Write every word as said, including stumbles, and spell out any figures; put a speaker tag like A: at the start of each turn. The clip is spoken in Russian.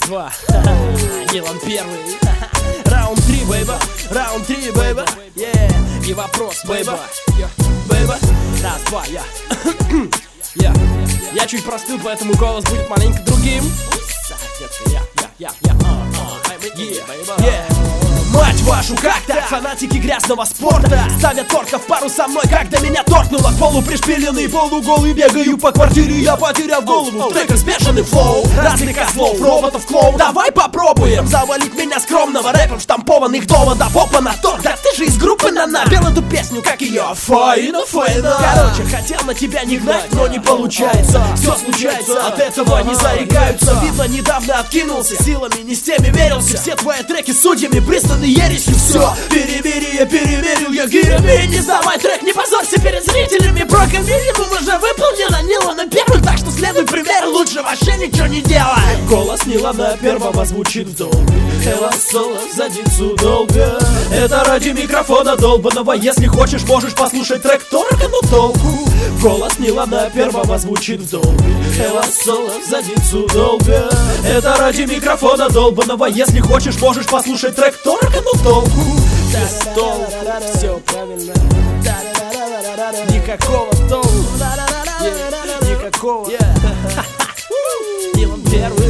A: два. Нилан первый. Раунд три, бейба. Раунд три, бейба. Yeah. И вопрос, бейба. Бейба. Раз, два, я. Я. Я чуть простыл, поэтому голос будет маленько другим. Я, я, я, я. Мать вашу, как так? Фанатики грязного спорта ставят торка в пару со мной, когда меня торкнуло. К полу пришпиленный, полуголый, бегаю по квартире, я потерял голову. Трек смешанный флоу, разных козлов, роботов, клоун. Давай попробуем завалить меня скромного рэпом штампованных доводов. Опа, на торг, да ты же из группы Нана. Пел эту песню, как ее, файна, файна. Короче, хотел на тебя не гнать, но не получается. Все случается, от этого не зарекаются. Видно, недавно откинулся, силами не с теми верился. Все твои треки судьями признаны ересью. Все, перевери, я переверил, я гирями. Не сдавай трек, не позорься перед зрителями. Брока минимум уже выполнена, Нилана первый. Так что следуй примеру, лучше вообще ничего не делай. Голос Нилана первого звучит в долбе. Элла соло задницу долго. Это ради микрофона долбаного. Если хочешь, можешь послушать трек только, но толку. Голос Нилана первого звучит в долбе. Элла соло задницу долго. Это ради микрофона долбаного. Если хочешь, можешь послушать трек только, но толку. Без толку, все правильно. Никакого толку, yeah, никакого. Нилан первый.